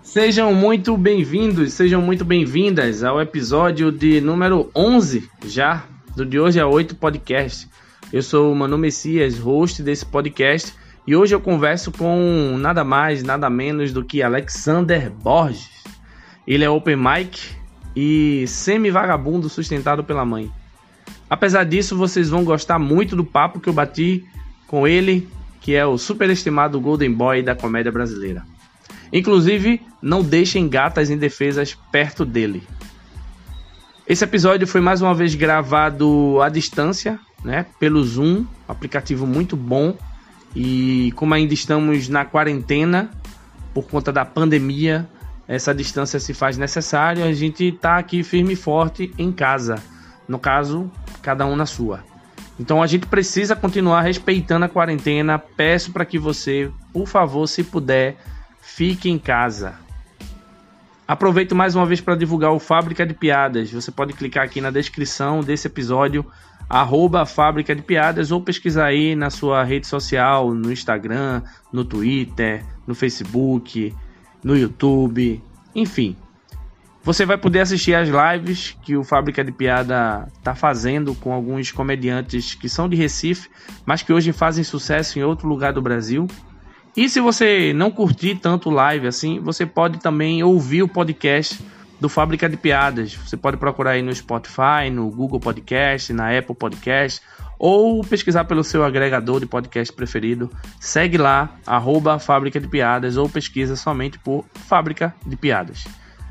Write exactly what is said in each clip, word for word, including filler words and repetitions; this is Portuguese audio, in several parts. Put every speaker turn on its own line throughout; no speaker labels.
Sejam muito bem-vindos, sejam muito bem-vindas ao episódio de número onze, já, do De Hoje a Oito podcast. Eu sou o Manu Messias, host desse podcast, e hoje eu converso com nada mais, nada menos do que Alexander Borges. Ele é open mic e semi-vagabundo sustentado pela mãe. Apesar disso, vocês vão gostar muito do papo que eu bati com ele, que é o superestimado Golden Boy da comédia brasileira. Inclusive, não deixem gatas indefesas perto dele. Esse episódio foi mais uma vez gravado à distância, né, pelo Zoom, aplicativo muito bom. E como ainda estamos na quarentena, por conta da pandemia, essa distância se faz necessária. A gente está aqui firme e forte em casa. No caso, cada um na sua. Então a gente precisa continuar respeitando a quarentena. Peço para que você, por favor, se puder, fique em casa. Aproveito mais uma vez para divulgar o Fábrica de Piadas. Você pode clicar aqui na descrição desse episódio, arroba Fábrica de Piadas, ou pesquisar aí na sua rede social, no Instagram, no Twitter, no Facebook, no YouTube, enfim. Você vai poder assistir às lives que o Fábrica de Piada está fazendo com alguns comediantes que são de Recife, mas que hoje fazem sucesso em outro lugar do Brasil. E se você não curtir tanto live assim, você pode também ouvir o podcast do Fábrica de Piadas. Você pode procurar aí no Spotify, no Google Podcast, na Apple Podcast, ou pesquisar pelo seu agregador de podcast preferido. Segue lá, arroba Fábrica de Piadas, ou pesquisa somente por Fábrica de Piadas.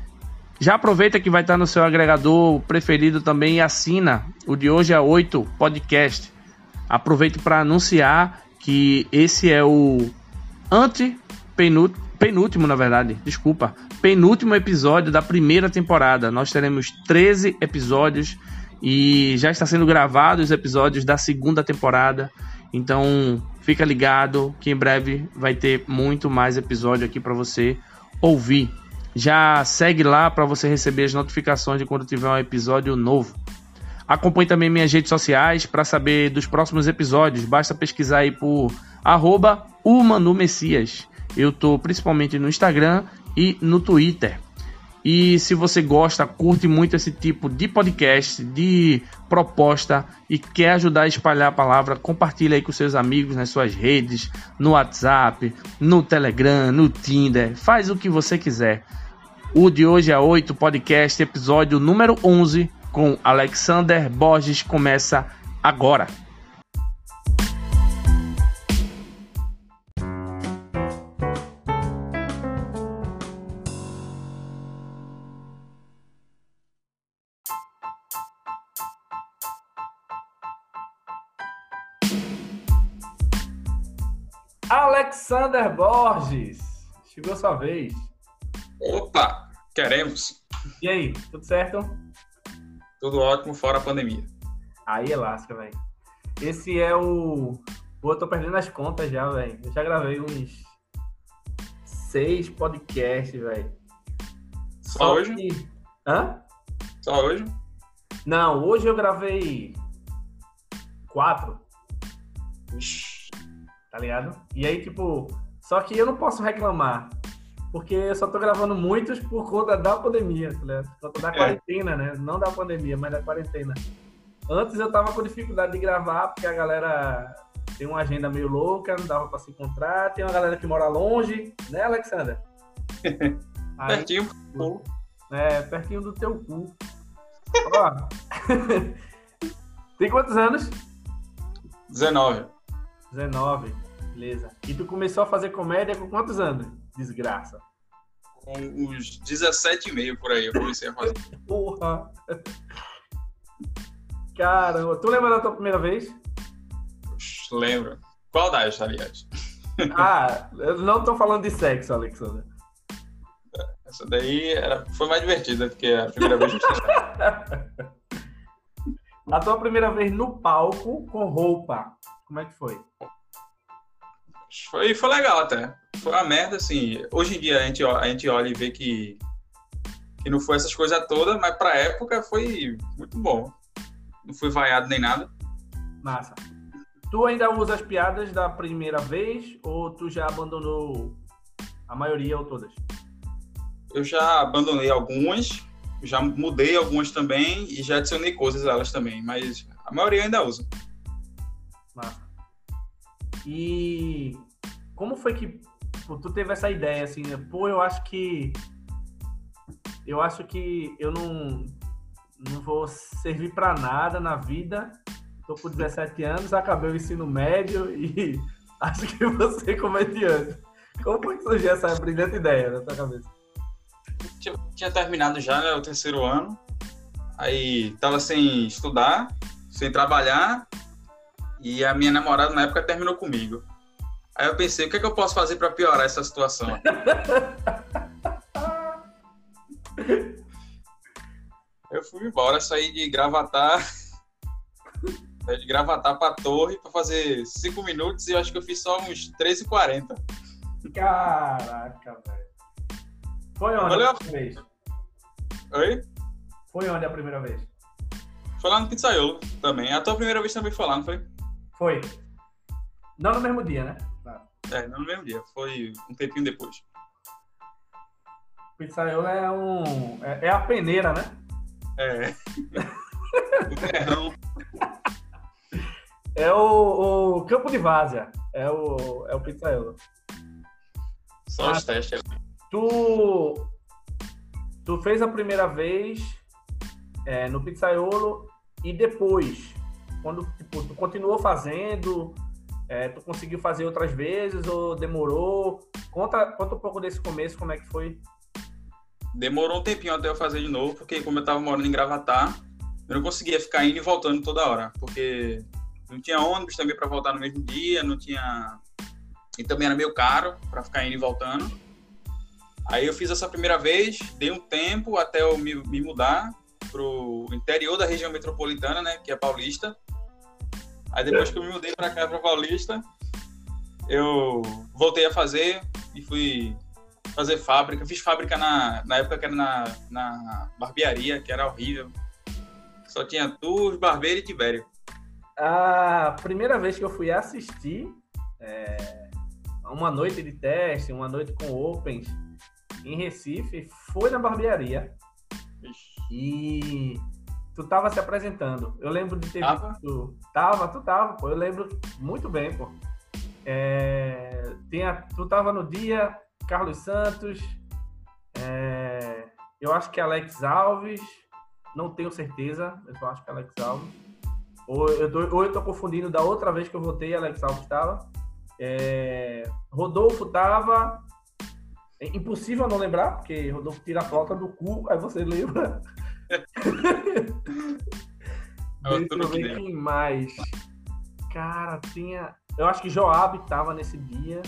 Já aproveita que vai estar no seu agregador preferido também e assina o De Hoje a Oito podcast. Aproveito para anunciar que esse é o Ante-penúltimo, penúltimo, na verdade, desculpa, penúltimo episódio da primeira temporada. Nós teremos treze episódios e já está sendo gravado os episódios da segunda temporada. Então, fica ligado que em breve vai ter muito mais episódio aqui para você ouvir. Já segue lá para você receber as notificações de quando tiver um episódio novo. Acompanhe também minhas redes sociais para saber dos próximos episódios. Basta pesquisar aí por arroba o Manu Messias. Eu tô principalmente no Instagram e no Twitter. E se você gosta, curte muito esse tipo de podcast, de proposta e quer ajudar a espalhar a palavra, compartilha aí com seus amigos nas suas redes, no WhatsApp, no Telegram, no Tinder. Faz o que você quiser. O De Hoje a Oito podcast, episódio número onze, com Alexander Borges, começa agora. Alexander Borges, chegou sua vez.
Opa, queremos.
E aí, tudo certo?
Tudo ótimo, fora a pandemia.
Aí é lasca, velho. Esse é o... Pô, eu tô perdendo as contas já, velho. Eu já gravei uns seis podcasts, velho.
Só,
Só
hoje?
Que... Hã?
Só hoje?
Não, hoje eu gravei quatro.
Ixi.
Tá ligado? E aí, tipo... Só que eu não posso reclamar. Porque eu só tô gravando muitos por conta da pandemia, tá ligado? Por conta da quarentena, né? Não da pandemia, mas da quarentena. Antes eu tava com dificuldade de gravar, porque a galera tem uma agenda meio louca, não dava pra se encontrar. Tem uma galera que mora longe, né, Alexander? Aí,
pertinho.
É, pertinho do teu cu. Ó. Tem quantos anos?
dezenove.
dezenove, beleza. E tu começou a fazer comédia com quantos anos? Desgraça.
Com uns dezessete e meio por aí eu comecei a fazer.
Porra! Caramba, tu lembra da tua primeira vez?
Oxe, lembro. Qual das, aliás?
Ah, eu não tô falando de sexo, Alexander.
Essa daí era, foi mais divertida, porque a primeira vez eu tinha...
A tua primeira vez no palco com roupa, como é que foi?
Foi, foi legal até. Foi uma merda, assim. Hoje em dia a gente, a gente olha e vê que, que não foi essas coisas todas, mas pra época foi muito bom. Não fui vaiado nem nada.
Massa. Tu ainda usa as piadas da primeira vez ou tu já abandonou a maioria ou todas?
eu já abandonei algumas, já mudei algumas também e já adicionei coisas a elas também, mas a maioria eu ainda uso.
Massa. E como foi que pô, tu teve essa ideia, assim, né? Pô, eu acho que eu acho que eu não, não vou servir pra nada na vida. Tô com dezessete anos, acabei o ensino médio e acho que vou ser comediante. Como foi que surgiu essa brilhante ideia na tua cabeça?
Tinha, tinha terminado já, né, o terceiro ano, aí tava sem estudar, sem trabalhar, e a minha namorada na época terminou comigo. Aí eu pensei, o que é que eu posso fazer para piorar essa situação? Eu fui embora, saí de Gravatar, saí de Gravatar pra Torre para fazer cinco minutos e eu acho que eu fiz só uns treze e quarenta.
Caraca, velho. Foi onde
Valeu.
a primeira vez?
Oi?
Foi onde a primeira vez?
Foi lá no Pizzaiolo também. A tua primeira vez também foi lá, não foi?
Foi. Não no mesmo dia, né?
É, não no mesmo dia. Foi um tempinho depois.
Pizzaiolo é um... É, é a peneira, né?
É. O terrão.
É o, o Campo de Várzea. É o, é o Pizzaiolo.
Só os testes.
Tu, tu fez a primeira vez é, no Pizzaiolo e depois, quando tipo, tu continuou fazendo, é, tu conseguiu fazer outras vezes ou demorou? Conta, conta um pouco desse começo, como é que foi?
Demorou um tempinho até eu fazer de novo, porque como eu tava morando em Gravatar, eu não conseguia ficar indo e voltando toda hora, porque não tinha ônibus também para voltar no mesmo dia, não tinha... E também era meio caro para ficar indo e voltando. Aí eu fiz essa primeira vez, dei um tempo até eu me, me mudar pro interior da região metropolitana, né, que é Paulista. Aí depois que eu me mudei para cá, para Paulista, eu voltei a fazer e fui fazer fábrica. Fiz fábrica na, na época que era na, na barbearia, que era horrível. Só tinha tu, barbeiro e Tibério.
A primeira vez que eu fui assistir é, uma noite de teste, uma noite com opens em Recife, foi na barbearia.
Ixi.
E tu tava se apresentando. Eu lembro de ter
Tava?
visto... Tava, tu tava, pô. Eu lembro muito bem, pô. É... Tinha... Tu tava no dia, Carlos Santos, é... eu acho que Alex Alves, não tenho certeza, eu só acho que Alex Alves. Ou eu tô, ou eu tô confundindo da outra vez que eu votei, Alex Alves tava. É... Rodolfo tava... É impossível não lembrar, porque Rodolfo tira a flauta do cu, aí você lembra. Deixa eu ver quem mais. Cara, tinha... Eu acho que Joab tava nesse dia.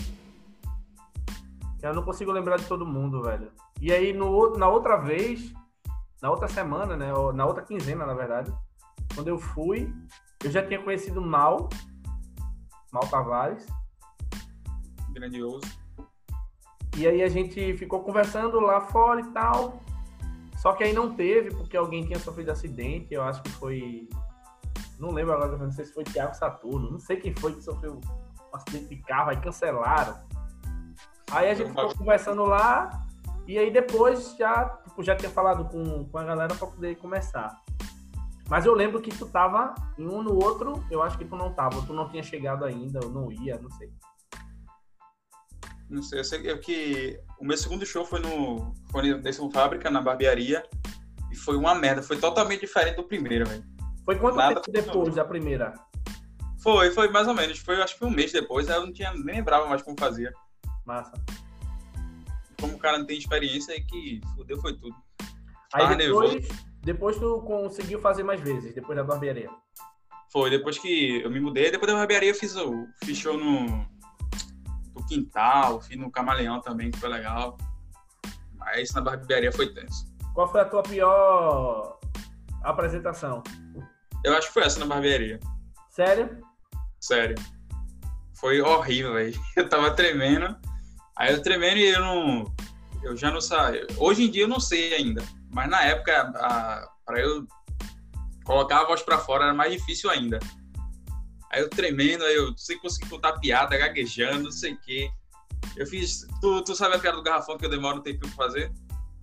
Eu não consigo lembrar de todo mundo, velho. E aí, no, na outra vez, na outra semana, né? Na outra quinzena, na verdade, quando eu fui, eu já tinha conhecido Mal, Mal Tavares.
Grandioso.
E aí a gente ficou conversando lá fora e tal. Só que aí não teve, porque alguém tinha sofrido acidente. Eu acho que foi... Não lembro agora, não sei se foi Thiago Saturno. Não sei quem foi que sofreu um acidente de carro, aí cancelaram. Aí a gente ficou conversando lá. E aí depois já, tipo, já tinha falado com, com a galera pra poder começar. Mas eu lembro que tu tava em um no outro. Eu acho que tu não tava. Tu não tinha chegado ainda, ou não ia, não sei.
Não sei, eu sei que o meu segundo show foi no foi nesse fábrica, na barbearia, e foi uma merda, foi totalmente diferente do primeiro, velho.
Foi quanto
Nada
tempo depois da primeira?
Foi, foi mais ou menos, foi acho que um mês depois, aí eu não tinha, nem lembrava mais como fazia.
Massa.
Como o cara não tem experiência, aí que fudeu foi tudo.
Aí
Tava
depois,
nervoso.
depois tu conseguiu fazer mais vezes, depois da barbearia?
Foi, depois que eu me mudei, depois da barbearia eu fiz, o, fiz show no... do Quintal, fiz no Camaleão também, que foi legal. Mas na barbearia foi tenso.
Qual foi a tua pior apresentação?
Eu acho que foi essa na barbearia.
Sério?
Sério. Foi horrível, velho. Eu tava tremendo. Aí eu tremendo e eu não... Eu já não sei. Hoje em dia eu não sei ainda. Mas na época, a... pra eu colocar a voz pra fora era mais difícil ainda. Aí eu tremendo, aí eu sem conseguir contar piada, gaguejando, não sei o quê. Eu fiz... Tu, tu sabe a piada do garrafão que eu demoro um tempinho pra fazer?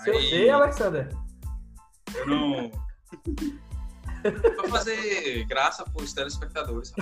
Se eu sei, Alexander.
Eu não... Pra fazer graça pros telespectadores.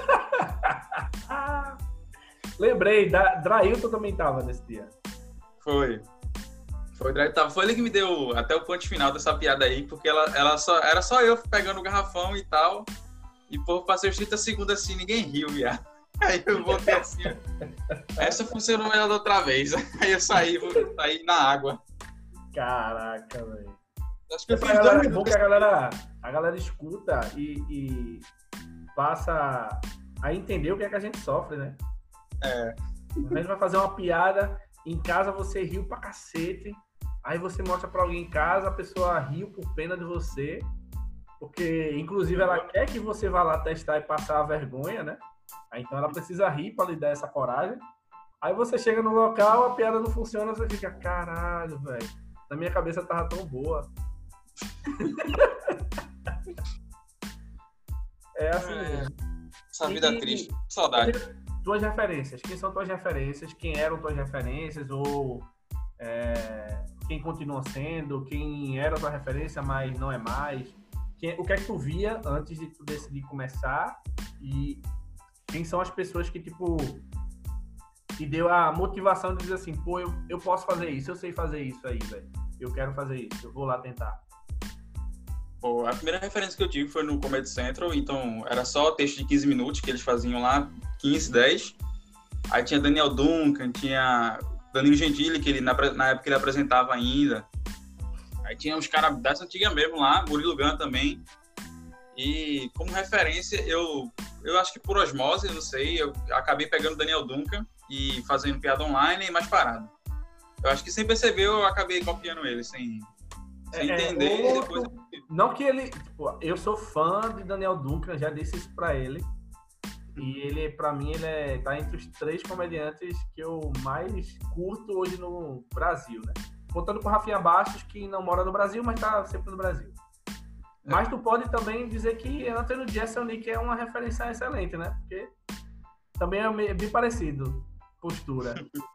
Lembrei, da... Drailton também tava nesse dia.
Foi. Foi, Drailton. Foi ele que me deu até o ponto final dessa piada aí, porque ela, ela só, era só eu pegando o garrafão e tal. E, pô, passei os trinta segundos assim, ninguém riu, viado. Aí eu voltei assim, essa funcionou melhor da outra vez. Aí eu saí, saí na água.
Caraca, velho.
Acho que eu fiz
galera,
dois
é bom que a galera, a galera escuta e, e passa a entender o que é que a gente sofre, né?
É.
A gente vai fazer uma piada, em casa você riu pra cacete, aí você mostra pra alguém em casa, a pessoa riu por pena de você, porque inclusive ela quer que você vá lá testar e passar a vergonha, né? Aí, então ela precisa rir pra lhe dar essa coragem. Aí você chega no local, a piada não funciona, você fica, caralho, velho. Na minha cabeça tava tão boa. É assim mesmo.
Essa vida
E,
triste. Saudade.
Tuas referências. Quem são tuas referências? Quem eram tuas referências? Ou é, quem continua sendo? Quem era tua referência, mas não é mais? Quem, o que é que tu via antes de tu decidir começar? E quem são as pessoas que, tipo, te deu a motivação de dizer assim, pô, eu, eu posso fazer isso, eu sei fazer isso aí, velho. Eu quero fazer isso, eu vou lá tentar.
Pô, a primeira referência que eu tive foi no Comedy Central, então era só texto de quinze minutos que eles faziam lá, quinze, dez. Aí tinha Daniel Duncan, tinha Danilo Gentili, que ele, na, na época ele apresentava ainda. Aí tinha uns caras dessa antiga mesmo lá, Murilo Gun também. E como referência, eu, eu acho que por osmose, eu não sei, eu acabei pegando Daniel Duncan e fazendo piada online e mais parado. Eu acho que sem perceber eu acabei copiando ele, sem, sem
É,
entender.
outro-
Depois...
Não que ele... Tipo, eu sou fã de Daniel Duncan, já disse isso pra ele. E ele, pra mim, ele é, tá entre os três comediantes que eu mais curto hoje no Brasil, né? Contando com o Rafinha Bastos, que não mora no Brasil, mas tá sempre no Brasil. Mas tu pode também dizer que Anthony Jeselnik é uma referência excelente, né? Porque também é meio- bem parecido, postura.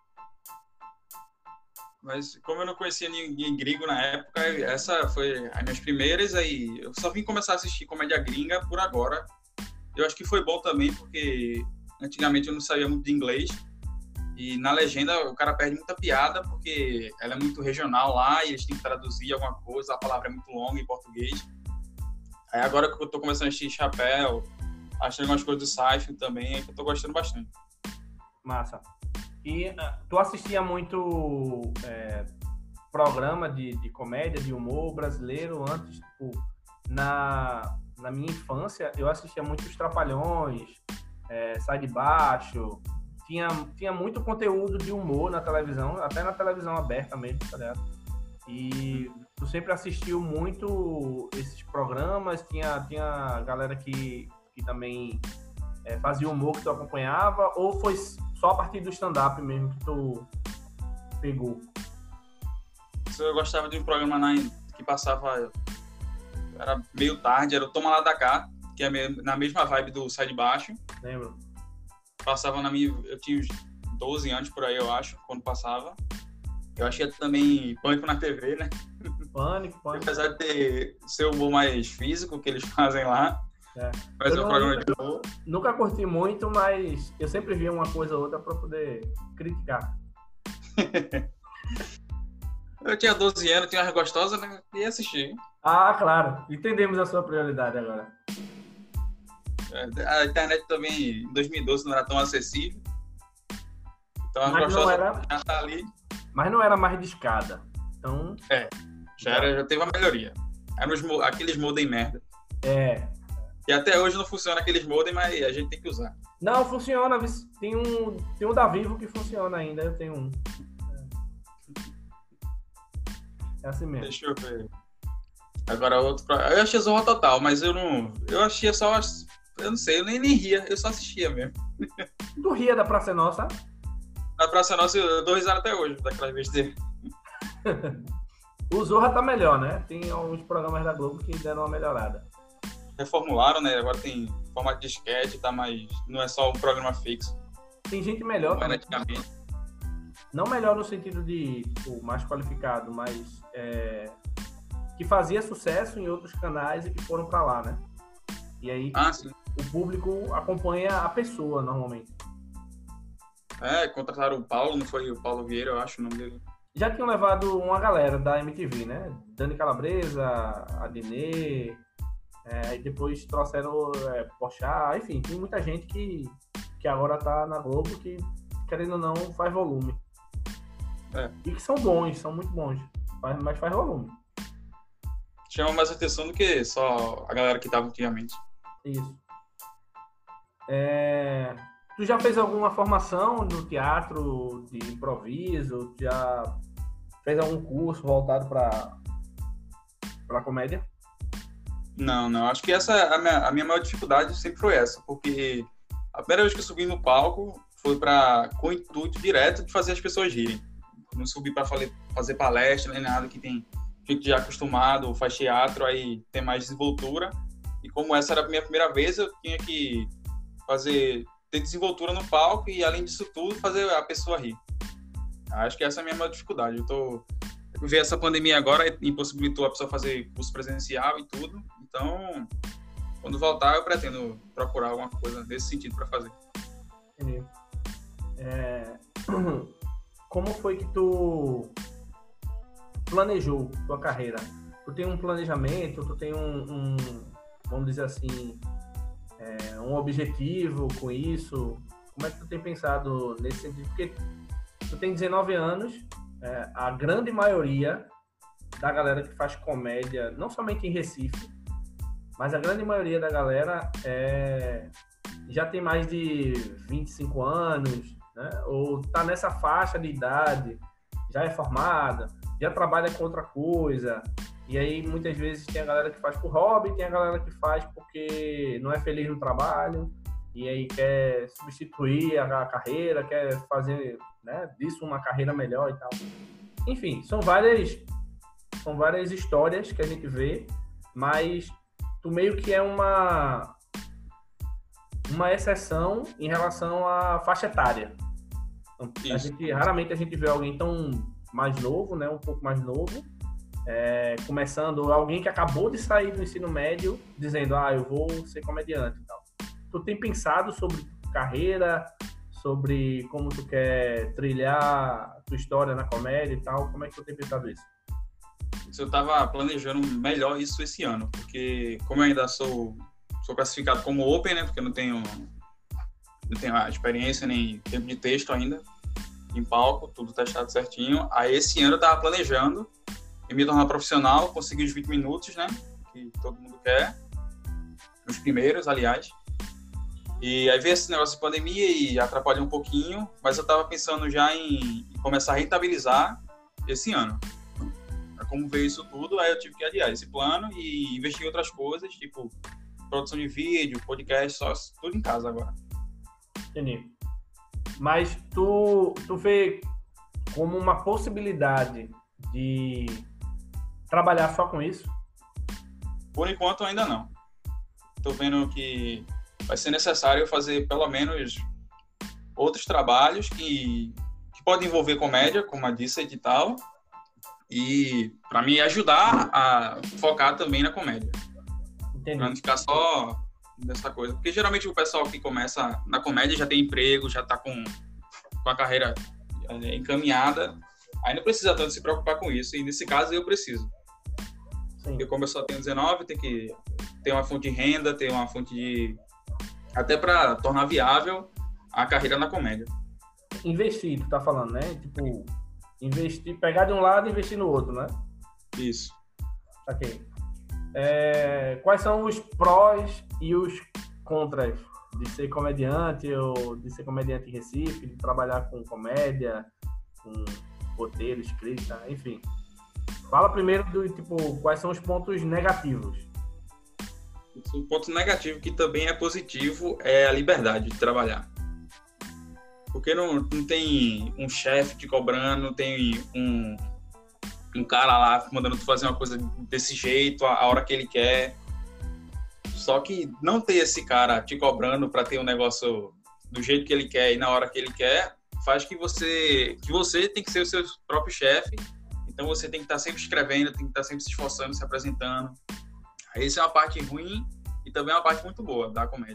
Mas como eu não conhecia ninguém gringo na época, essa foi as minhas primeiras, aí eu só vim começar a assistir comédia gringa por agora. Eu acho que foi bom também, porque antigamente eu não sabia muito de inglês, e na legenda o cara perde muita piada, porque ela é muito regional lá, e eles têm que traduzir alguma coisa, a palavra é muito longa em português. Aí agora que eu tô começando a assistir Chapéu, achando algumas coisas do Seinfeld também, é que eu tô gostando bastante.
Massa. E ah, tu assistia muito é, programa de, de comédia, de humor brasileiro antes, tipo, na, na minha infância, eu assistia muito Os Trapalhões, é, Sai de Baixo, tinha, tinha muito conteúdo de humor na televisão, até na televisão aberta mesmo, tá ligado? E tu sempre assistiu muito esses programas, tinha, tinha galera que, que também é, fazia humor que tu acompanhava, ou foi só a partir do stand-up mesmo que tu pegou?
Eu gostava de um programa na, que passava, era meio tarde, era o Toma Lá da Cá, que é me- na mesma vibe do Sai de Baixo.
Lembro?
Passava na minha, eu tinha uns doze anos por aí, eu acho, quando passava. Eu achei também Pânico na T V, né?
Pânico, pânico.
Apesar de ter ser o humor mais físico que eles fazem lá,
É.
mas é
Eu
um
não-
programa de humor.
Nunca curti muito, mas eu sempre via uma coisa ou outra pra poder criticar.
Eu tinha doze anos, tinha umas gostosas, né? E assisti.
Ah, claro. Entendemos a sua prioridade agora.
A internet também, em dois mil e doze, não era tão acessível. Então as
Mas não
gostosas
era-
já tá ali.
Mas não era mais de escada. Então,
Já, era, já teve uma melhoria. Eram os mo- aqueles modem merda.
é...
E até hoje não funciona aqueles modem, mas a gente tem que usar.
Não, funciona. vis- Tem um, tem um da Vivo que funciona ainda. Eu tenho um. É assim mesmo.
Deixa eu ver. Agora outro. Pra... Eu achei Zorra Total, mas eu não. Eu achei só. as- Eu não sei, eu nem, nem ria, eu só assistia mesmo.
Tu ria da Praça é Nossa?
Na Praça Nossa eu dou risada até hoje, daquela vez dele.
O Zorra tá melhor, né? Tem alguns programas da Globo que deram uma melhorada.
Reformularam, né? Agora tem formato de sketch, tá mais. Não é só um programa fixo,
Tem gente melhor
como era
também.
antigamente.
não melhor no sentido de tipo, mais qualificado, mas é, que fazia sucesso em outros canais e que foram para lá, né? E aí
Ah, sim.
o público acompanha a pessoa normalmente.
É, contrataram o Paulo, não foi o Paulo Vieira, eu acho o nome dele.
Já tinham levado uma galera da M T V, né? Dani Calabresa, Adnê, é, e depois trouxeram é, Porchat, enfim, tem muita gente que, que agora tá na Globo que, querendo ou não, faz volume.
É.
E que são bons, são muito bons, faz, mas faz volume.
Chama mais atenção do que só a galera que tava antigamente.
Isso. É... Tu já fez alguma formação no teatro de improviso? Já fez algum curso voltado para para comédia?
Não, não. Acho que essa a minha, a minha maior dificuldade sempre foi essa, porque a primeira vez que eu subi no palco foi para com o intuito direto de fazer as pessoas rirem. Não subi para fazer palestra nem nada, que tem gente já acostumado, faz teatro, aí tem mais desenvoltura. E como essa era a minha primeira vez, eu tinha que fazer ter desenvoltura no palco e, além disso tudo, fazer a pessoa rir. Acho que essa é a minha maior dificuldade. Eu tô... Eu vi essa pandemia agora, impossibilitou a pessoa fazer curso presencial e tudo. Então, quando voltar, eu pretendo procurar alguma coisa nesse sentido para fazer.
Entendi. É... Como foi que tu planejou tua carreira? Tu tem um planejamento, tu tem um, um vamos dizer assim, é, um objetivo com isso? Como é que tu tem pensado nesse sentido? Porque tu tem dezenove anos, é, a grande maioria da galera que faz comédia, não somente em Recife, mas a grande maioria da galera é, já tem mais de vinte e cinco anos, né? Ou tá nessa faixa de idade, já é formada, já trabalha com outra coisa. E aí, muitas vezes, tem a galera que faz por hobby, tem a galera que faz porque não é feliz no trabalho, e aí quer substituir a carreira, quer fazer, né, disso uma carreira melhor e tal. Enfim, são várias, são várias histórias que a gente vê, mas tu meio que é uma, uma exceção em relação à faixa etária. A gente, raramente a gente vê alguém tão mais novo, né, um pouco mais novo, É, começando, alguém que acabou de sair do ensino médio dizendo, ah, eu vou ser comediante e tal. Tu tem pensado sobre carreira, sobre como tu quer trilhar a tua história na comédia e tal? Como é que tu tem pensado isso?
Eu tava planejando melhor isso esse ano, porque como eu ainda sou, sou classificado como open, né, porque eu não tenho, não tenho a experiência nem tempo de texto ainda em palco, tudo testado certinho. Aí esse ano eu tava planejando e me tornar profissional, conseguir os vinte minutos, né? Que todo mundo quer. Os primeiros, aliás. E aí veio esse negócio de pandemia e atrapalhou um pouquinho, mas eu tava pensando já em começar a rentabilizar esse ano. Como veio isso tudo, aí eu tive que adiar esse plano e investir em outras coisas, tipo produção de vídeo, podcast, só tudo em casa agora.
Entendi. Mas tu, tu vê como uma possibilidade de trabalhar só com isso?
Por enquanto, ainda não. Estou vendo que vai ser necessário fazer pelo menos outros trabalhos que, que podem envolver comédia, como a disse e tal, e para me ajudar a focar também na comédia.
Entendi.
Para não ficar só nessa coisa. Porque geralmente o pessoal que começa na comédia já tem emprego, já está com, com a carreira encaminhada, aí não precisa tanto se preocupar com isso. E nesse caso eu preciso.
Sim.
Porque como eu só tenho dezenove, tem que ter uma fonte de renda, ter uma fonte de... até para tornar viável a carreira na comédia.
Investir, tu tá falando, né? Tipo, investir, pegar de um lado e investir no outro, né?
Isso.
Ok. É, quais são os prós e os contras de ser comediante ou de ser comediante em Recife, de trabalhar com comédia, com roteiro, escrita, enfim. Fala primeiro do tipo, quais são os pontos negativos.
Um ponto negativo que também é positivo é a liberdade de trabalhar. Porque não, não tem um chefe te cobrando, não tem um, um cara lá mandando tu fazer uma coisa desse jeito, a, a hora que ele quer. Só que não ter esse cara te cobrando para ter um negócio do jeito que ele quer e na hora que ele quer, faz que você, que você tem que ser o seu próprio chefe. Então você tem que estar sempre escrevendo, tem que estar sempre se esforçando, se apresentando. Essa é uma parte ruim e também é uma parte muito boa da comédia.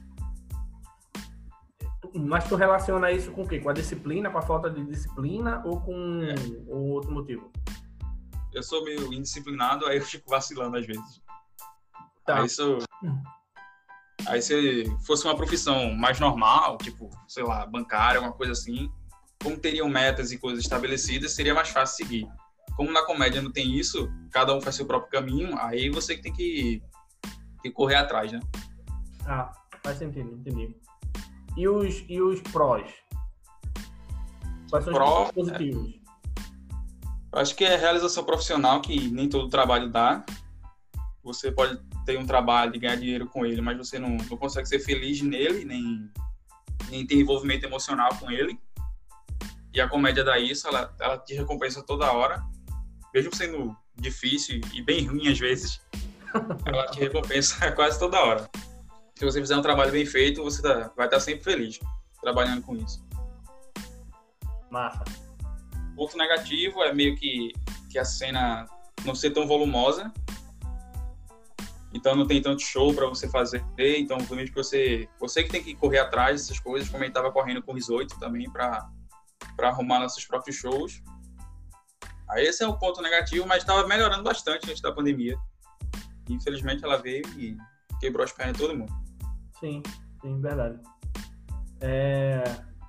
Mas tu relaciona isso com o quê? Com a disciplina, com a falta de disciplina ou com é. ou outro motivo?
Eu sou meio indisciplinado, aí eu fico vacilando às vezes.
Tá.
Aí, isso, aí se fosse uma profissão mais normal, tipo, sei lá, bancária, alguma coisa assim, como teriam metas e coisas estabelecidas, seria mais fácil seguir. Como na comédia não tem isso, cada um faz seu próprio caminho, aí você que tem que, que correr atrás, né?
Ah, faz sentido, entendi. E os, e os prós? Quais são os
Pró,
positivos?
É. Acho que é realização profissional, que nem todo trabalho dá. Você pode ter um trabalho e ganhar dinheiro com ele, mas você não, não consegue ser feliz nele, nem, nem ter envolvimento emocional com ele. E a comédia dá isso, ela, ela te recompensa toda hora, mesmo sendo difícil e bem ruim às vezes, ela te recompensa quase toda hora. Se você fizer um trabalho bem feito, você tá, vai estar sempre feliz trabalhando com isso.
Massa.
Ponto negativo é meio que, que a cena não ser tão volumosa, então não tem tanto show para você fazer, então obviamente que você, você que tem que correr atrás dessas coisas, como a gente estava correndo com o Risoito também para para arrumar nossos próprios shows. Aí esse é um ponto negativo, mas estava melhorando bastante antes da pandemia. Infelizmente ela veio e quebrou as pernas de todo mundo.
Sim, sim, verdade. É...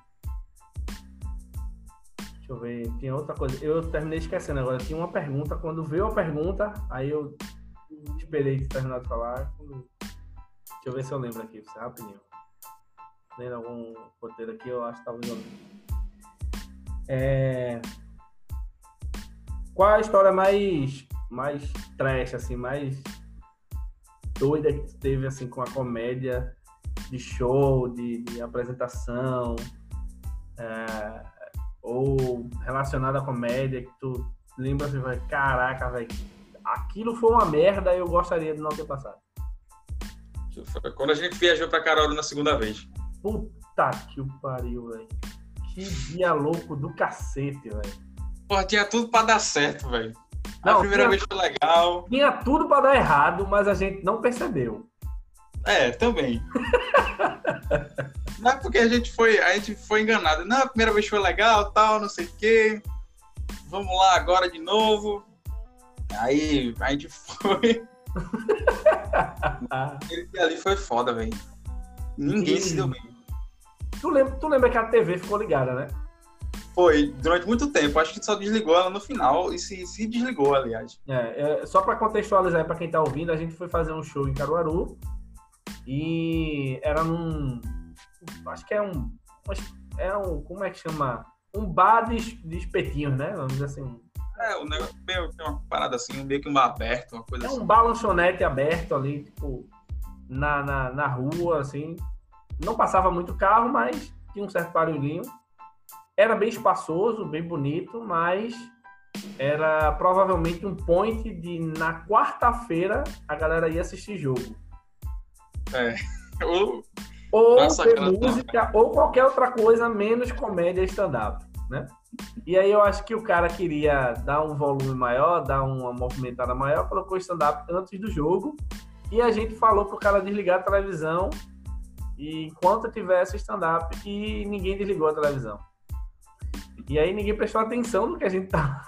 Deixa eu ver, tinha outra coisa. Eu terminei esquecendo agora. Tinha uma pergunta. Quando veio a pergunta, aí eu esperei de terminar de falar. Quando... Deixa eu ver se eu lembro aqui, você rapidinho. Lendo algum roteiro aqui, eu acho que estava jogando. É... Qual a história mais, mais trash, assim, mais doida que tu teve, assim, com a comédia de show, de, de apresentação, é... ou relacionada à comédia, que tu lembra assim, vai, caraca, velho, aquilo foi uma merda e eu gostaria de não ter passado?
Quando a gente viajou pra Caruaru na segunda vez.
Puta que o pariu, velho. Que dia louco do cacete, velho.
Porra, tinha tudo pra dar certo, velho. A
Não,
primeira
tinha,
vez foi legal.
Tinha tudo pra dar errado, mas a gente não percebeu.
É, também. Não é porque a gente foi, a gente foi enganado. Não, a primeira vez foi legal, tal, não sei o quê. Vamos lá agora de novo. Aí a gente foi. Ele ali foi foda, velho. Ninguém e... se deu bem.
Tu lembra, tu lembra que a T V ficou ligada, né?
Foi, durante muito tempo. Acho que só desligou ela no final e se, se desligou, aliás.
É, é, só para contextualizar para quem tá ouvindo, a gente foi fazer um show em Caruaru e era num... Acho que é um... É um... Como é que chama? Um bar de, de espetinhos, né? Vamos dizer assim.
É, o negócio meio que uma parada assim, meio que um bar aberto, uma coisa
é
assim.
É um bar lanchonete aberto ali, tipo, na, na, na rua, assim. Não passava muito carro, mas tinha um certo barulhinho. Era bem espaçoso, bem bonito, mas era provavelmente um point de, na quarta-feira, a galera ia assistir jogo.
É. Ou,
ou ver música, ou qualquer outra coisa, menos comédia stand-up, né? E aí eu acho que o cara queria dar um volume maior, dar uma movimentada maior, colocou stand-up antes do jogo, e a gente falou pro cara desligar a televisão e enquanto tivesse stand-up, e ninguém desligou a televisão. E aí ninguém prestou atenção no que a gente tava.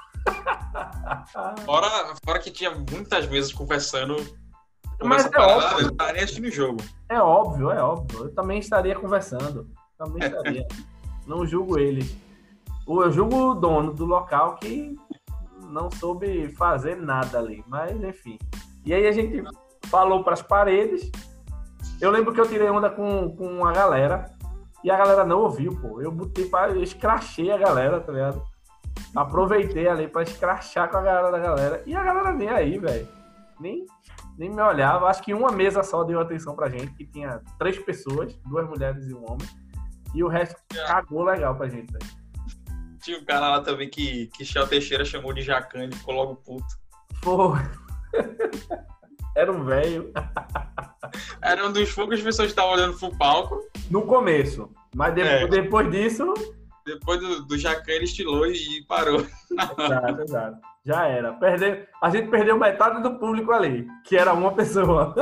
fora, fora que tinha muitas vezes conversando.
Mas é óbvio.
Eu estaria assistindo o jogo.
É óbvio, é óbvio. Eu também estaria conversando. Também estaria. Não julgo eles. Eu julgo o dono do local que não soube fazer nada ali. Mas, enfim. E aí a gente falou para as paredes. Eu lembro que eu tirei onda com, com a galera. E a galera não ouviu, pô. Eu botei para... Eu escrachei a galera, tá ligado? Aproveitei ali pra escrachar com a galera da galera. E a galera nem aí, velho. Nem, nem me olhava. Acho que uma mesa só deu atenção pra gente, que tinha três pessoas, duas mulheres e um homem. E o resto cagou legal pra gente, velho.
Tinha um cara lá também que, que Chel Teixeira chamou de Jacane, ficou logo puto.
Pô. Era um velho.
Era um dos poucos pessoas que estavam olhando pro palco.
No começo. Mas depois,
é.
depois disso...
Depois do, do Jacan, ele estilou e parou.
Exato, exato. Já era. Perdeu, a gente perdeu metade do público ali, que era uma pessoa.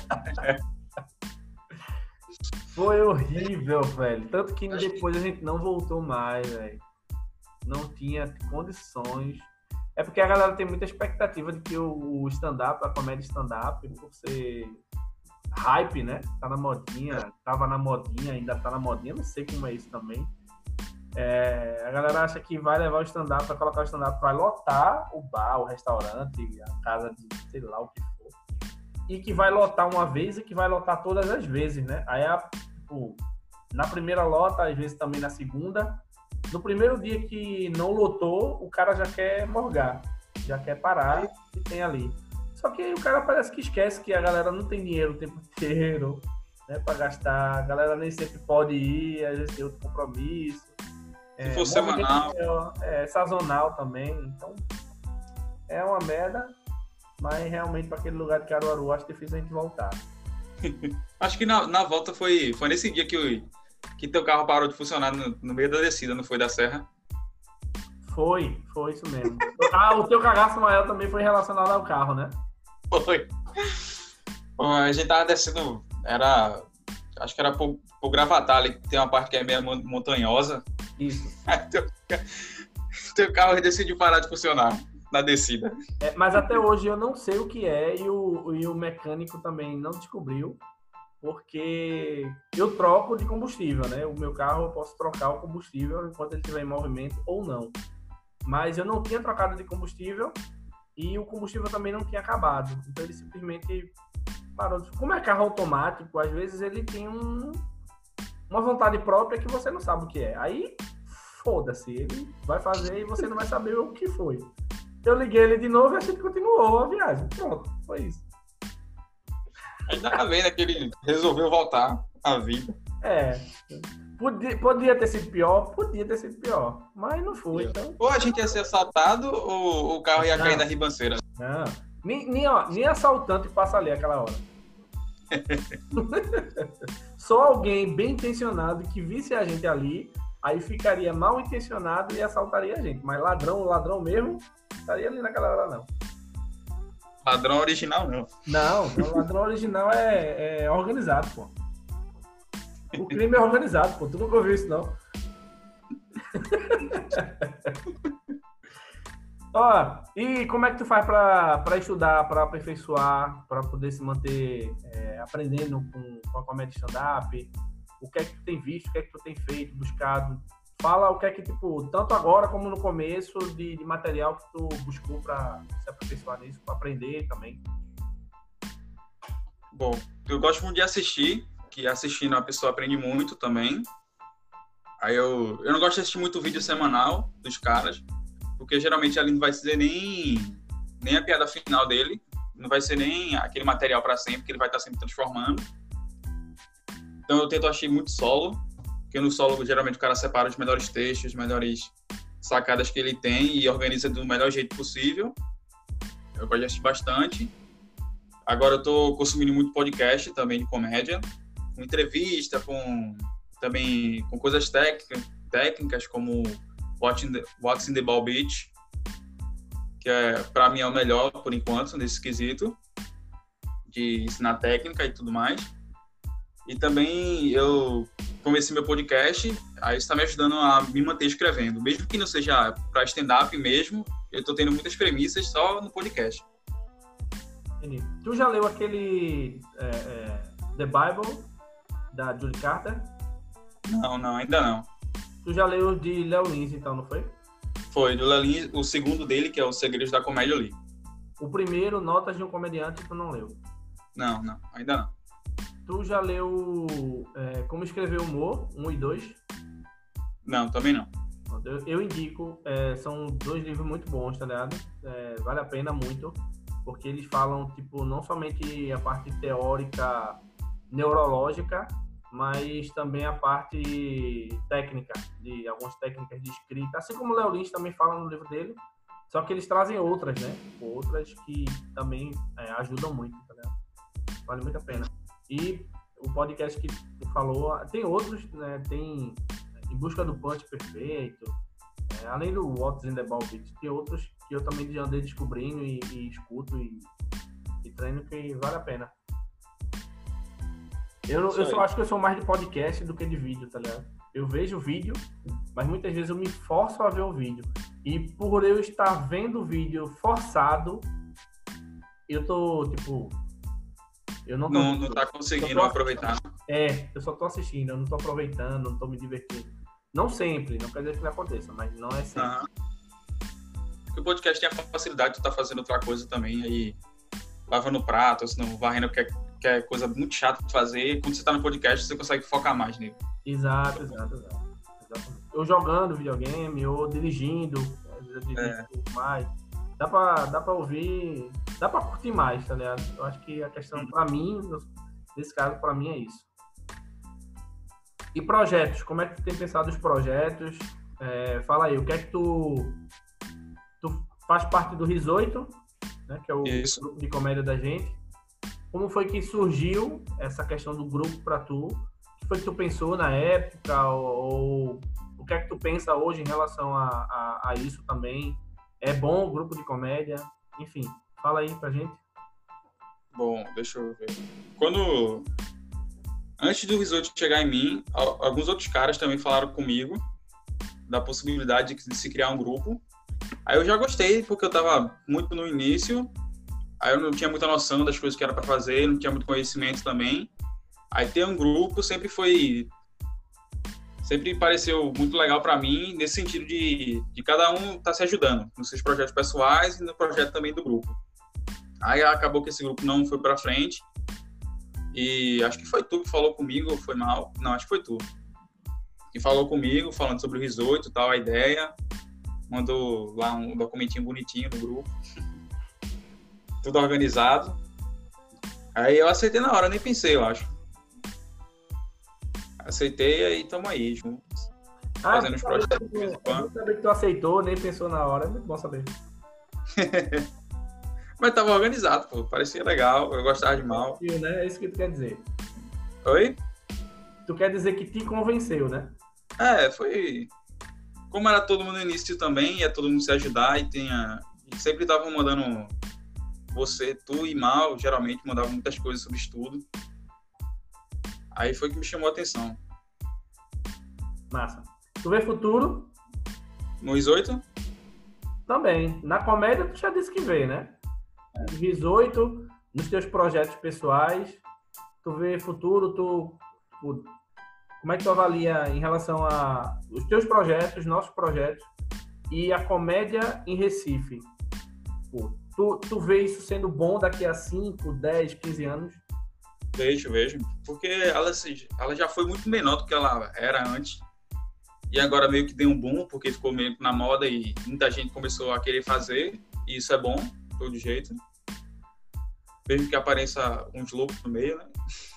Foi horrível, velho. Tanto que depois a gente não voltou mais, velho. Não tinha condições. É porque a galera tem muita expectativa de que o stand-up, a comédia stand-up, por ser hype, né? Tá na modinha, tava na modinha, ainda tá na modinha, não sei como é isso também. É, a galera acha que vai levar o stand-up, vai colocar o stand-up, vai lotar o bar, o restaurante, a casa de sei lá o que for. E que vai lotar uma vez e que vai lotar todas as vezes, né? Aí, a, tipo, na primeira lota, às vezes também na segunda. No primeiro dia que não lotou, o cara já quer morgar, já quer parar e tem ali. Só que aí o cara parece que esquece que a galera não tem dinheiro o tempo inteiro, né, pra gastar. A galera nem sempre pode ir, às vezes tem outro compromisso.
Se for semanal.
É, é sazonal também, então é uma merda, mas realmente para aquele lugar de Caruaru acho difícil a gente voltar.
Acho que na, na volta foi, foi nesse dia que, eu, que teu carro parou de funcionar no, no meio da descida, não foi da serra?
Foi, foi isso mesmo. Ah, o teu cagaço maior também foi relacionado ao carro, né?
Foi. A gente tava descendo, era, acho que era por, por Gravatar ali, que tem uma parte que é meio montanhosa.
Isso.
Aí teu, teu carro decidiu parar de funcionar na descida.
É, mas até hoje eu não sei o que é e o, e o mecânico também não descobriu, porque eu troco de combustível, né? O meu carro eu posso trocar o combustível enquanto ele estiver em movimento ou não. Mas eu não tinha trocado de combustível e o combustível também não tinha acabado. Então ele simplesmente parou. Como é carro automático, às vezes ele tem um, uma vontade própria que você não sabe o que é. Aí, foda-se, ele vai fazer e você não vai saber o que foi. Eu liguei ele de novo e a gente continuou a viagem. Pronto, foi isso.
Ainda bem, né, que ele resolveu voltar à vida.
É, podia, podia ter sido pior, podia ter sido pior, mas não foi. Então...
Ou a gente ia ser assaltado ou o carro ia não. cair na ribanceira.
Não, nem, nem, ó, nem assaltante passa ali aquela hora. Só alguém bem intencionado que visse a gente ali, aí ficaria mal intencionado e assaltaria a gente. Mas ladrão, ladrão mesmo, estaria ali naquela hora não.
Ladrão original não.
Não, o ladrão original é, é organizado, pô. O crime é organizado, pô. Tu nunca ouviu isso, não. Ó, e como é que tu faz pra, pra estudar, pra aperfeiçoar, pra poder se manter é, aprendendo com, com a comédia stand-up? O que é que tu tem visto, o que é que tu tem feito, buscado? Fala o que é que, tipo, tanto agora como no começo, de, de material que tu buscou pra se aperfeiçoar nisso, pra aprender também.
Bom, eu gosto muito de assistir, que assistindo a pessoa aprende muito também. Aí eu, eu não gosto de assistir muito vídeo semanal dos caras, porque geralmente ali não vai ser nem, nem a piada final dele, não vai ser nem aquele material para sempre, que ele vai estar sempre transformando. Então eu tento assistir muito solo, porque no solo geralmente o cara separa os melhores textos, as melhores sacadas que ele tem e organiza do melhor jeito possível. Eu gosto de assistir bastante. Agora eu tô consumindo muito podcast também de comédia, com entrevista, com também com coisas técnicas, técnicas como What's in the, What's in the Ball Beach, que é, para mim é o melhor por enquanto nesse quesito de ensinar técnica e tudo mais. E também eu comecei meu podcast, aí isso está me ajudando a me manter escrevendo, mesmo que não seja para stand-up mesmo, eu estou tendo muitas premissas só no podcast.
Tu já leu aquele é, é, The Bible da Julie Carter?
Não, não, ainda não.
Tu já leu de Léo Lins, então, não foi?
Foi, do Léo Lins, o segundo dele, que é o Segredos da Comédia, eu li.
O primeiro, Notas de um Comediante, tu não leu?
Não, não, ainda não.
Tu já leu é, Como Escrever Humor, um e dois?
Não, também não.
Eu, eu indico, é, são dois livros muito bons, tá ligado? É, vale a pena muito, porque eles falam, tipo, não somente a parte teórica neurológica, mas também a parte técnica, de algumas técnicas de escrita, assim como o Léo Lins também fala no livro dele, só que eles trazem outras, né? Outras que também é, ajudam muito, tá ligado? Vale muito a pena. E o podcast que tu falou, tem outros, né? Tem Em Busca do Punch Perfeito, é, além do What's in the Ball Beat, tem outros que eu também já andei descobrindo e, e escuto e, e treino que vale a pena. Eu, eu só acho que eu sou mais de podcast do que de vídeo, tá ligado? Eu vejo vídeo, mas muitas vezes eu me forço a ver o vídeo. E por eu estar vendo o vídeo forçado, eu tô, tipo... Eu não, tô,
não, não tá conseguindo tô, aproveitar.
É, eu só tô assistindo, eu não tô aproveitando, não tô me divertindo. Não sempre, não quer dizer que não aconteça, mas não é sempre.
Uhum. Porque o podcast tem a facilidade de estar tá fazendo outra coisa também, aí lavando o prato, ou se não, varrendo, que é, que é coisa muito chata de fazer. Quando você tá no podcast, você consegue focar mais nele.
Exato, exato, exato. Exatamente. Ou jogando videogame, ou dirigindo, eu dirijo é. um pouco mais. Dá pra, dá pra ouvir, dá pra curtir mais, tá ligado? Eu acho que a questão, pra mim, nesse caso, pra mim é isso. E projetos, como é que tu tem pensado os projetos? É, fala aí, o que é que tu... Tu faz parte do Riz oito, né, que é o isso. grupo de comédia da gente. Como foi que surgiu essa questão do grupo pra tu? O que foi que tu pensou na época? Ou, ou o que é que tu pensa hoje em relação a, a, a isso também? É bom o grupo de comédia? Enfim, fala aí pra gente.
Bom, deixa eu ver. Quando... Antes do Riz oito chegar em mim, alguns outros caras também falaram comigo da possibilidade de se criar um grupo. Aí eu já gostei, porque eu tava muito no início. Aí eu não tinha muita noção das coisas que era pra fazer, não tinha muito conhecimento também. Aí ter um grupo sempre foi... Sempre pareceu muito legal pra mim, nesse sentido de, de cada um tá se ajudando nos seus projetos pessoais e no projeto também do grupo. Aí acabou que esse grupo não foi pra frente. E acho que foi tu que falou comigo, ou foi mal? Não, acho que foi tu. Que falou comigo, falando sobre o Riz oito e tal, a ideia. Mandou lá um documentinho bonitinho no grupo. Tudo organizado. Aí eu aceitei na hora, nem pensei, eu acho. Aceitei e aí tamo aí, juntos.
Ah, fazendo os projetos. Eu não sabia que tu aceitou, nem pensou na hora. É muito bom saber.
Mas tava organizado, pô. Parecia legal, eu gostava de mal.
Né? É isso que tu quer dizer.
Oi?
Tu quer dizer que te convenceu, né?
É, foi... Como era todo mundo no início também, ia todo mundo se ajudar e tinha... E sempre tava mandando... Você, tu e Mal, geralmente, mandavam muitas coisas sobre estudo. Aí foi que me chamou a atenção.
Massa. Tu vê futuro?
No Riz oito?
Também. Na comédia, tu já disse que vê, né? No Riz oito, nos teus projetos pessoais, tu vê futuro, tu... tu como é que tu avalia em relação a os teus projetos, nossos projetos e a comédia em Recife? Pô, tu, tu vê isso sendo bom daqui a cinco, dez, quinze anos?
Vejo, vejo. Porque ela, ela já foi muito menor do que ela era antes. E agora meio que deu um boom, porque ficou meio que na moda e muita gente começou a querer fazer. E isso é bom, de todo jeito. Mesmo que apareça uns loucos no meio, né?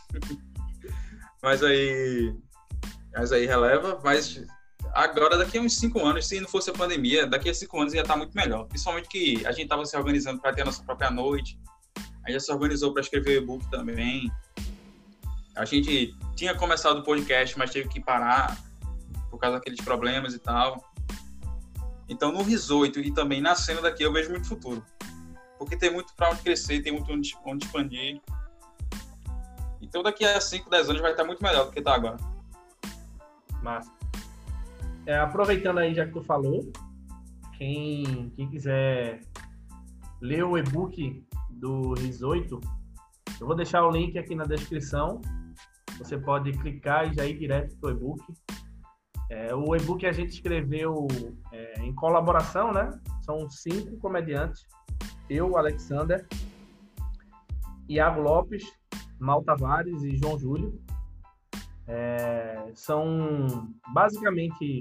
Mas aí... Mas aí releva. Mas agora, daqui a uns cinco anos, se não fosse a pandemia, daqui a cinco anos ia estar muito melhor. Principalmente que a gente estava se organizando para ter a nossa própria noite. A gente já se organizou para escrever e-book também. A gente tinha começado o podcast, mas teve que parar por causa daqueles problemas e tal. Então, no Riz oito e também na cena daqui, eu vejo muito futuro. Porque tem muito para onde crescer, tem muito onde, onde expandir. Então, daqui a cinco, dez anos vai estar muito melhor do que está agora.
Massa. É, aproveitando aí, já que tu falou, quem, quem quiser ler o e-book do Riz oito, eu vou deixar o link aqui na descrição. Você pode clicar e já ir direto pro e-book. É, o e-book a gente escreveu é, em colaboração, né? São cinco comediantes. Eu, Alexander, Iago Lopes, Mal Tavares e João Júlio. É, são basicamente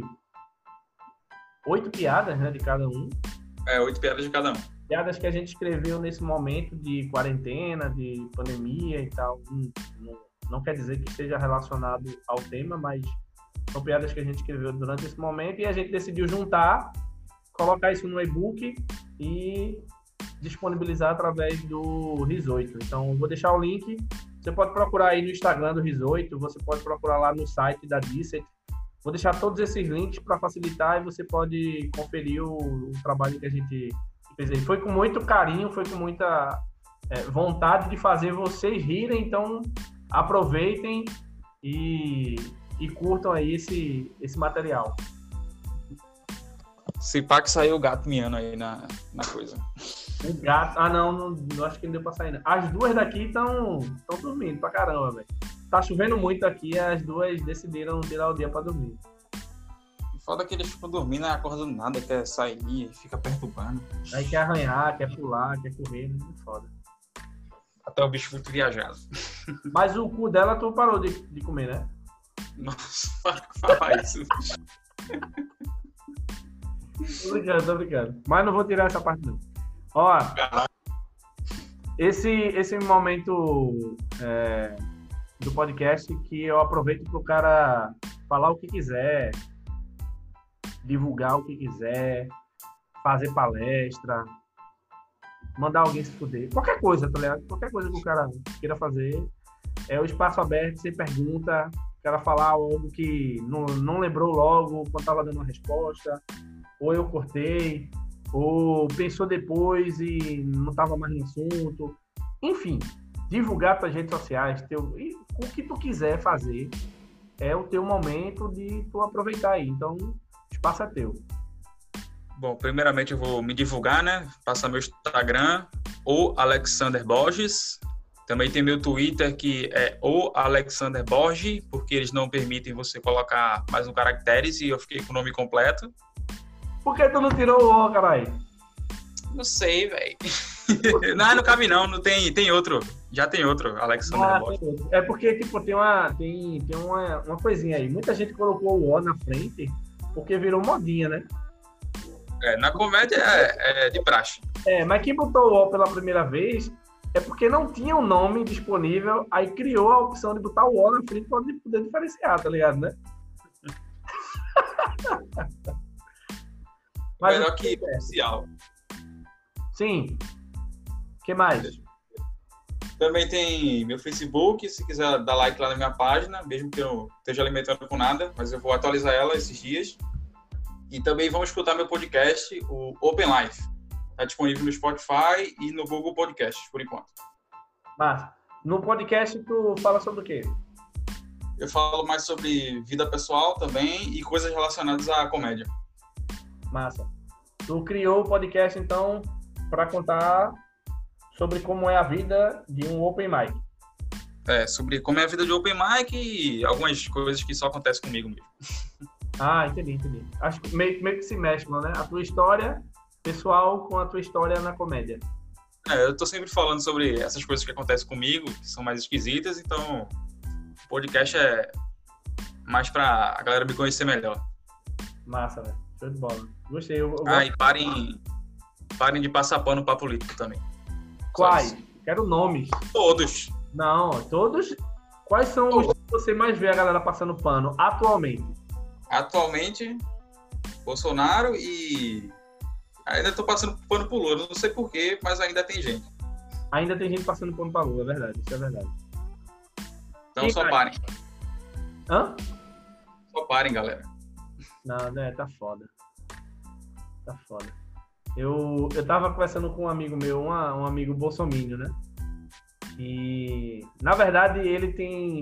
oito piadas, né, de cada um.
É, oito piadas de cada um.
Piadas que a gente escreveu nesse momento de quarentena, de pandemia e tal. Não, não quer dizer que esteja relacionado ao tema, mas são piadas que a gente escreveu durante esse momento e a gente decidiu juntar, colocar isso no e-book e disponibilizar através do Riz oito. Então, eu vou deixar o link. Você pode procurar aí no Instagram do Riz oito, você pode procurar lá no site da Dissect, Vou deixar todos esses links para facilitar e você pode conferir o, o trabalho que a gente fez aí. Foi com muito carinho, foi com muita é, vontade de fazer vocês rirem, então aproveitem e, e curtam aí esse, esse material.
Se pá que saiu o gato miando aí na, na coisa.
O gato... Ah, não, não, não acho que não deu pra sair, não. As duas daqui estão dormindo pra caramba, velho. Tá chovendo muito aqui, as duas decidiram tirar o dia pra dormir.
Foda que eles ficam dormindo, acordando nada, quer sair e fica perturbando.
Aí quer arranhar, quer pular, quer correr, muito foda.
Até o bicho muito viajado.
Mas o cu dela tu parou de, de comer, né?
Nossa, fala isso.
Tô brincando, tô brincando. Mas não vou tirar essa parte, não. Ó, esse, esse momento é, do podcast que eu aproveito pro cara falar o que quiser, divulgar o que quiser, fazer palestra, mandar alguém se fuder. Qualquer coisa, tá ligado? Qualquer coisa que o cara queira fazer. É o espaço aberto, sem pergunta. O cara falar algo que não, não lembrou logo quando tava dando uma resposta. Ou eu cortei, ou pensou depois e não estava mais no assunto. Enfim, divulgar tuas redes sociais, teu, o que tu quiser fazer, é o teu momento de tu aproveitar aí. Então, o espaço é teu.
Bom, primeiramente eu vou me divulgar, né? Passar meu Instagram, o Alexander Borges. Também tem meu Twitter, que é o Alexander Borges, porque eles não permitem você colocar mais um caracteres e eu fiquei com o nome completo. Por
que tu não tirou o O, caralho?
Não sei, velho. Não, não cabe não, não tem, tem outro. Já tem outro, Alexander
ah,
Borges.
É porque, tipo, tem, uma, tem, tem uma, uma coisinha aí. Muita gente colocou o O na frente porque virou modinha, né?
É, na comédia é, é de praxe.
É, mas quem botou o O pela primeira vez é porque não tinha um nome disponível, aí criou a opção de botar o O na frente para poder diferenciar, tá ligado, né?
Mas melhor que oficial.
Sim. O que mais?
Também tem meu Facebook, se quiser dar like lá na minha página, mesmo que eu não esteja alimentando com nada, mas eu vou atualizar ela esses dias. E também vão escutar meu podcast, o Open Life. Está disponível no Spotify e no Google Podcasts, por enquanto.
Mas, no podcast tu fala sobre o quê?
Eu falo mais sobre vida pessoal também e coisas relacionadas à comédia.
Massa. Tu criou o podcast, então, para contar sobre como é a vida de um Open Mic.
É, sobre como é a vida de Open Mic e algumas coisas que só acontecem comigo mesmo.
Ah, entendi, entendi. Acho que meio, meio que se mesclam, né? A tua história pessoal com a tua história na comédia.
É, eu tô sempre falando sobre essas coisas que acontecem comigo, que são mais esquisitas, então o podcast é mais pra a galera me conhecer melhor.
Massa, velho. Show de bola. Gostei. Eu, eu
ah, e parem, parem de passar pano pra político também.
Quais? Quero nomes.
Todos.
Não, todos. Quais são todos. Os que você mais vê a galera passando pano atualmente?
Atualmente, Bolsonaro e... Ainda tô passando pano pro Lula, não sei porquê, mas ainda tem gente.
Ainda tem gente passando pano pra Lula, é verdade, isso é verdade.
Então e só vai? Parem.
Hã?
Só parem, galera.
Não, né, tá foda. Tá foda. Eu, eu tava conversando com um amigo meu, uma, um amigo bolsominion, né? E, na verdade, ele tem,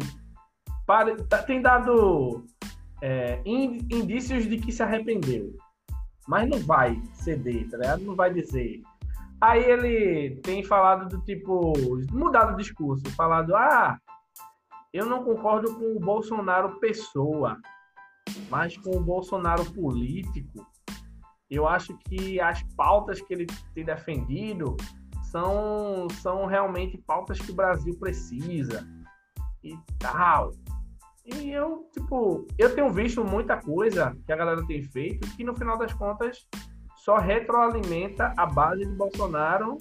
tem dado é, indícios de que se arrependeu. Mas não vai ceder, tá ligado? Não vai dizer. Aí ele tem falado do tipo, mudado o discurso, falado, ah, eu não concordo com o Bolsonaro pessoa, mas com o Bolsonaro político. Eu acho que as pautas que ele tem defendido são, são realmente pautas que o Brasil precisa e tal. E eu, tipo, eu tenho visto muita coisa que a galera tem feito que, no final das contas, só retroalimenta a base de Bolsonaro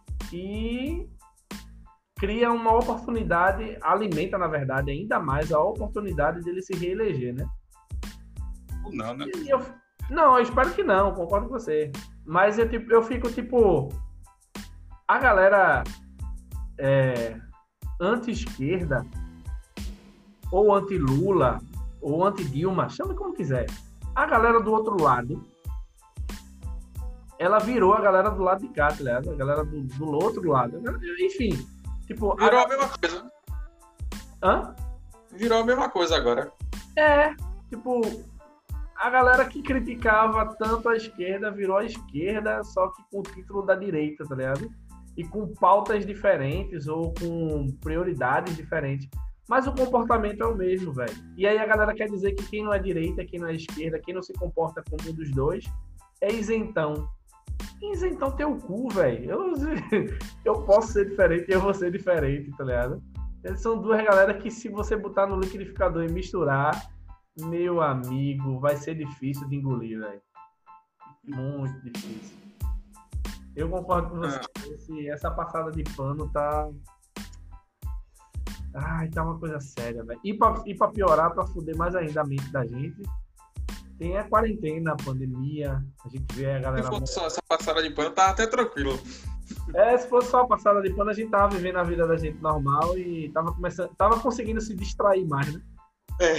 e cria uma oportunidade, alimenta, na verdade, ainda mais a oportunidade dele se reeleger, né?
Ou não, né?
E eu, não, eu espero que não, concordo com você. Mas eu, tipo, eu fico, tipo... A galera é, anti-esquerda ou anti-Lula ou anti-Dilma, chame como quiser. A galera do outro lado, ela virou a galera do lado de cá, tá ligado? A galera do, do outro lado. Enfim, tipo...
Virou
a,
a mesma coisa.
Hã?
Virou a mesma coisa agora.
É, tipo, a galera que criticava tanto a esquerda virou a esquerda, só que com o título da direita, tá ligado? E com pautas diferentes ou com prioridades diferentes. Mas o comportamento é o mesmo, velho. E aí a galera quer dizer que quem não é direita, quem não é esquerda, quem não se comporta como um dos dois, é isentão. Isentão teu cu, velho. Eu, eu posso ser diferente e eu vou ser diferente, tá ligado? Eles são duas galera que se você botar no liquidificador e misturar, meu amigo, vai ser difícil de engolir, velho. Muito difícil. Eu concordo com você. Esse, essa passada de pano tá... Ai, tá uma coisa séria, velho. E pra, e pra piorar, pra foder mais ainda a mente da gente, tem a quarentena, a pandemia, a gente vê a galera...
Se fosse só essa passada de pano, tava até tranquilo.
É, se fosse só a passada de pano, a gente tava vivendo a vida da gente normal e tava começando, tava conseguindo se distrair mais, né?
É.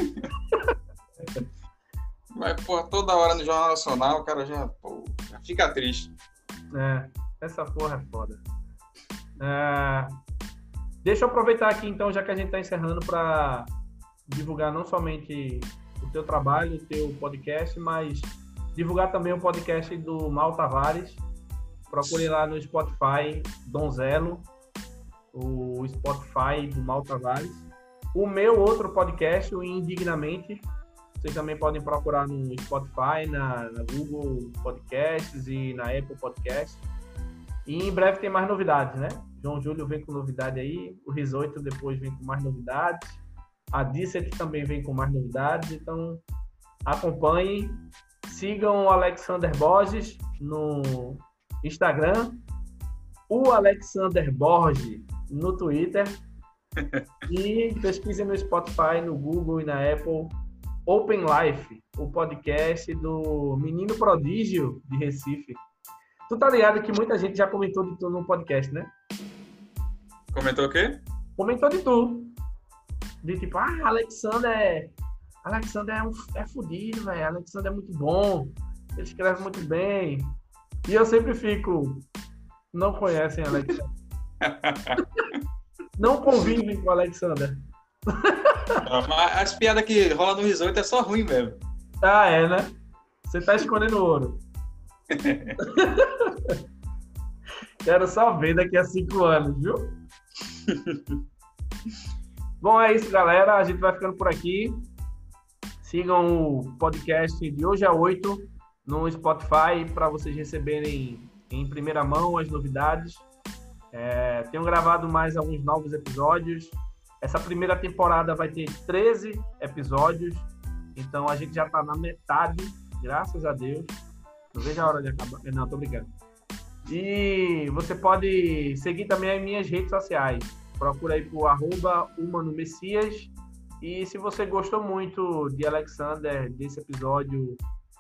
Mas, pô, toda hora no Jornal Nacional, o cara já, pô, já fica triste.
É, essa porra é foda. É, deixa eu aproveitar aqui, então, já que a gente tá encerrando, para divulgar não somente o teu trabalho, o teu podcast, mas divulgar também o podcast do Mal Tavares. Procure lá no Spotify, Donzelo, o Spotify do Mal Tavares. O meu outro podcast, o Indignamente, vocês também podem procurar no Spotify, na, na Google Podcasts e na Apple Podcasts. E em breve tem mais novidades, né? João Júlio vem com novidade aí, o Risoito depois vem com mais novidades, a Dissect também vem com mais novidades, então acompanhem, sigam o Alexander Borges no Instagram, o Alexander Borges no Twitter e pesquisem no Spotify, no Google e na Apple Open Life, o podcast do Menino Prodígio de Recife. Tu tá ligado que muita gente já comentou de tu no podcast, né?
Comentou o quê?
Comentou de tu. De tipo, ah, Alexander é... Alexander é, um... é fudido, velho. Alexander é muito bom. Ele escreve muito bem. E eu sempre fico... Não conhecem Alexander. Não convivem com o Alexander.
Não, mas as piadas que rolam no risoto é só ruim mesmo.
Ah, é, né? Você tá escondendo ouro. Quero só ver daqui a cinco anos, viu? Bom, é isso, galera. A gente vai ficando por aqui. Sigam o podcast de hoje a oito no Spotify para vocês receberem em primeira mão as novidades. É, tenho gravado mais alguns novos episódios. Essa primeira temporada vai ter treze episódios. Então a gente já está na metade, graças a Deus. Não vejo a hora de acabar. Não, tô brincando. E você pode seguir também as minhas redes sociais. Procura aí por arroba Humano Messias. E se você gostou muito de Alexander, desse episódio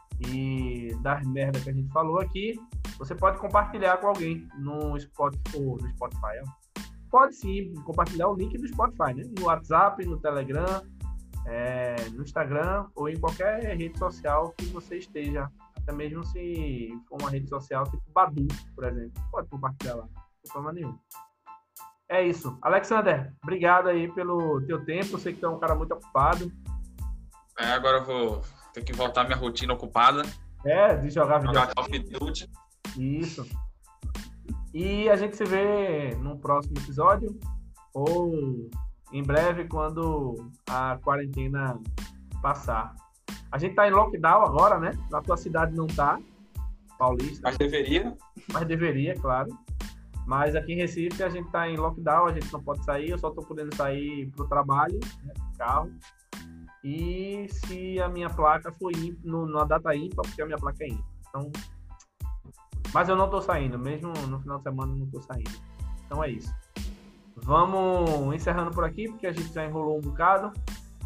e das merdas que a gente falou aqui, você pode compartilhar com alguém no Spotify. No Spotify ó. Pode sim compartilhar o link do Spotify, né? No WhatsApp, no Telegram, é, no Instagram ou em qualquer rede social que você esteja. Até mesmo se for uma rede social tipo Badu, por exemplo. Pode compartilhar lá, de forma nenhuma. É isso. Alexander, obrigado aí pelo teu tempo. Eu sei que tu é um cara muito ocupado.
É, agora eu vou ter que voltar à minha rotina ocupada.
É, de jogar
Jogar
videogame.
Call of Duty.
Isso. E a gente se vê no próximo episódio ou em breve quando a quarentena passar. A gente tá em lockdown agora, né? Na tua cidade não tá, Paulista.
Mas deveria.
Mas deveria, claro. Mas aqui em Recife a gente tá em lockdown, a gente não pode sair, eu só tô podendo sair pro trabalho, né? Carro. E se a minha placa for ímpar, no, na data ímpar, porque a minha placa é ímpar. Então... Mas eu não tô saindo, mesmo no final de semana eu não tô saindo. Então é isso. Vamos encerrando por aqui, porque a gente já enrolou um bocado.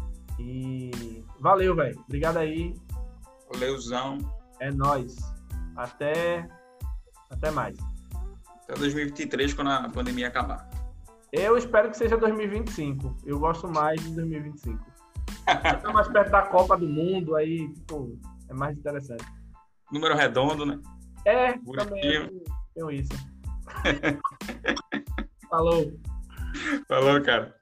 E valeu, velho. Obrigado aí.
Valeuzão.
É nóis. Até... Até mais.
Até dois mil e vinte e três, quando a pandemia acabar.
Eu espero que seja dois mil e vinte e cinco. Eu gosto mais de dois mil e vinte e cinco. Tá mais perto da Copa do Mundo, aí, tipo, é mais interessante.
Número redondo, né?
É,
Bonitinho.
também eu tenho isso. Falou.
Falou, cara.